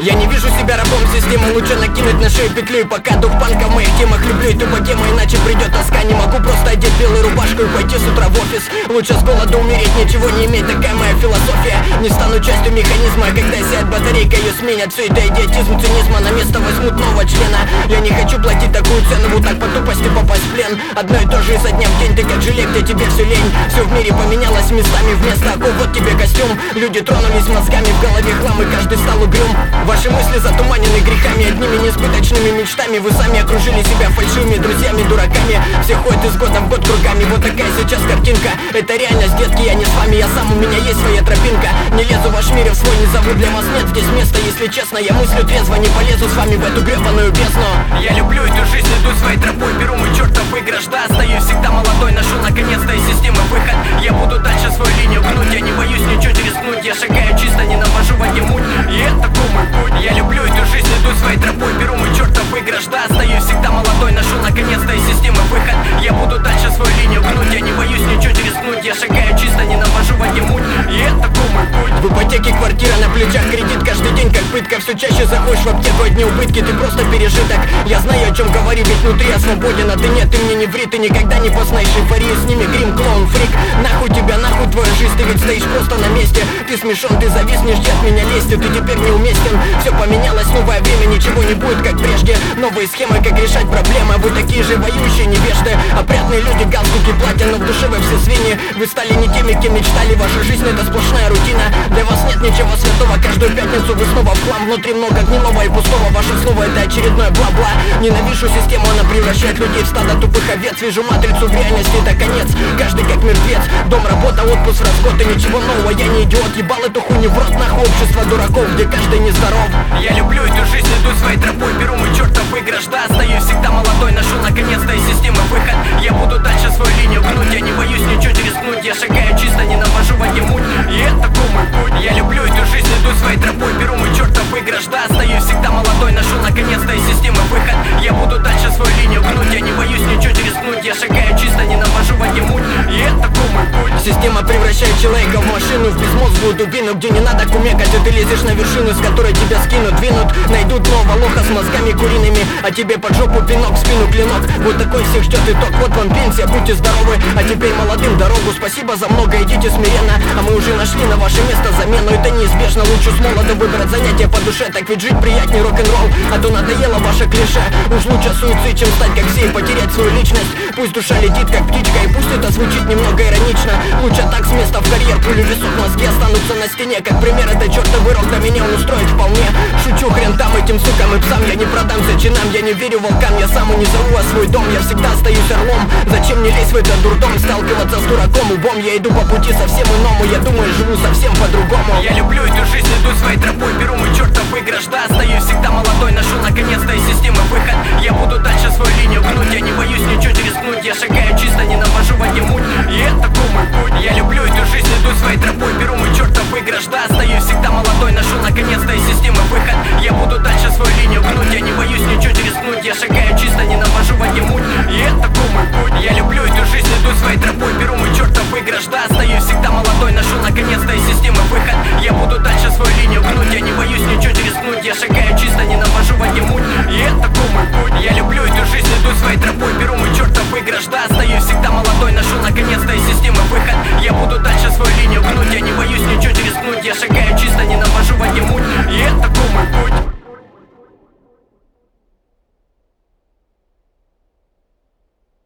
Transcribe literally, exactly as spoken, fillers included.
Я не вижу себя рабом системы, лучше накинуть на шею петлю. И пока дух панка в моих темах, люблю эту тема, иначе придет тоска. Не могу просто одеть белую рубашку и пойти с утра в офис. Лучше с голода умереть, ничего не иметь, такая моя философия. Не стану частью механизма, а когда сядет батарейка, ее сменят. Все это идиотизм цинизма, на место возьмут нового члена. Я не хочу платить такую цену, вот так по тупости попасть в плен. Одно и то же изо дня в день, ты как желе, где тебе все лень. Все в мире поменялось местами, вместо оков вот тебе костюм. Люди тронулись мозгами, в голове хлам и каждый стал угрюм. Ваши мысли затуманены грехами, одними несбыточными мечтами. Вы сами окружили себя фальшивыми друзьями, дураками. Все ходят из года в год кругами, вот такая сейчас картинка. Это реальность, детки, я не с вами, я сам, у меня есть своя тропинка. Не лезу в ваш мир, в свой не зову, для вас нет здесь места. Если честно, я мыслю трезво, не полезу с вами в эту гребаную бездну. Я люблю эту жизнь, иду своей тропой, беру мой чертов выигрыш. Да, остаюсь всегда молодой, нашел наконец-то из системы выход. Я буду дальше свою линию гнуть, я не боюсь ничего рискнуть. Я шагаю чисто, не навожу в один муть, и это такой мой путь. Я люблю эту жизнь, иду своей тропой, беру мой чертов выигрыш. Да, остаюсь всегда молодой, нашел наконец-то из системы выход. Я буду дальше свою линию гнуть, я не боюсь ничего рискнуть. Я шагаю чисто, не навожу в один муть, и это такой мой путь. В ипотеке квартира на плечах, кредит каждый день как пытка. Все чаще заходишь в аптеку, одни убытки, ты просто пережиток. Я знаю, о чем говорю, ведь внутри я свободен, а ты нет, ты мне не ври. Ты никогда не познаешь эйфорию, с ними грим, клоун, фрик. Нахуй тебя, нахуй твою жизнь, ты ведь стоишь просто на месте. Ты смешон, ты зависнешь, где от меня лезть, ты теперь неуместен. Все поменялось, новое время, ничего не будет как прежде. Новые схемы, как решать проблемы. Вы такие же воюющие невежды, опрятные люди, галстуки платья, но в душе вы все свиньи. Вы стали не теми, кем мечтали, ваша жизнь это сплошная рутина. Для вас нет ничего святого, каждую пятницу вы снова в хлам. Внутри много гнилого и пустого, ваше слово это очередное бла-бла. Ненавижу систему, она превращает людей в стадо тупых овец. Вижу матрицу в реальности, это конец, каждый как мертвец. Дом, работа, отпуск, расход и ничего нового. Я не идиот, ебал эту хуйню в рот, нахуй общество дураков, где каждый нездоров. Я люблю эту жизнь, иду своей тропой, беру мой чертов выигрыш. Да, остаюсь всегда молодой, нашел наконец-то из системы выход. Я буду дальше свою линию гнуть, я не боюсь ничего рискнуть. Я шагаю чисто, не навожу в один муть, и это такой мой путь. Я люблю эту жизнь, иду своей тропой, беру мой чертов выигрыш. Да, остаюсь всегда молодой, нашел наконец-то из системы выход. Я буду дальше свою линию гнуть, я не боюсь ничего рискнуть. Я шагаю чисто, не навожу в один муть, и это такой мой путь. Система превращает человека в машину, в безмозглую дубину, где не надо кумекать, а ты лезешь на вершину, с которой тебя скинут, двинут. Найдут нового лоха с мозгами куриными, а тебе под жопу пинок, в спину клинок. Вот такой всех ждет итог, вот вам пенсия, будьте здоровы. А теперь молодым дорогу, спасибо за много, идите смиренно. А мы уже нашли на ваше место замену, это неизбежно. Лучше с молода выбрать занятие по душе, так ведь жить приятнее рок-н-ролл. А то надоело ваше клише, уж лучше суицид, чем стать как все и потерять свою личность. Пусть душа летит как птичка, и пусть это звучит немного иронично. Лучше так с места в карьер, пулю весов, мозги останутся на стене. Как пример, это чертовый рок, да меня он устроит вполне. Шучу, хрен там этим сукам и псам, я не продамся чинам. Я не верю волкам, я сам не зову, а свой дом. Я всегда остаюсь орлом, зачем мне лезть в этот дурдом? Сталкиваться с дураком убом, я иду по пути совсем иному. Я думаю, живу совсем по-другому. Я люблю эту жизнь, иду своей тропой, беру мой чертов выигрыш. Да, остаюсь всегда молодой, нашел наконец-то из системы выход. Я буду дальше свою линию гнуть, я не боюсь ничего рискнуть. Я шагаю чисто, не навожу в один муть, и это такой мой путь. Я люблю эту жизнь, иду своей тропой, беру мой чертов выигрыш. Да, остаюсь всегда молодой, нашел наконец-то из системы выход. Я буду дальше свою линию гнуть, я не боюсь ничего рискнуть. Я шагаю чисто, не навожу в один муть, и это такой мой путь. Я люблю эту жизнь, иду своей тропой, беру мой чертов выигрыш. Да, остаюсь всегда молодой, нашел наконец-то из системы выход. Я буду дальше свою линию гнуть, я не боюсь ничего рискнуть. Я шагаю чисто, не навожу в один муть, и это такой мой путь. Я люблю эту жизнь, иду своей тропой, беру мой чертов выигрыш. Да, остаюсь всегда молодой, нашел наконец-то из системы выход. Я буду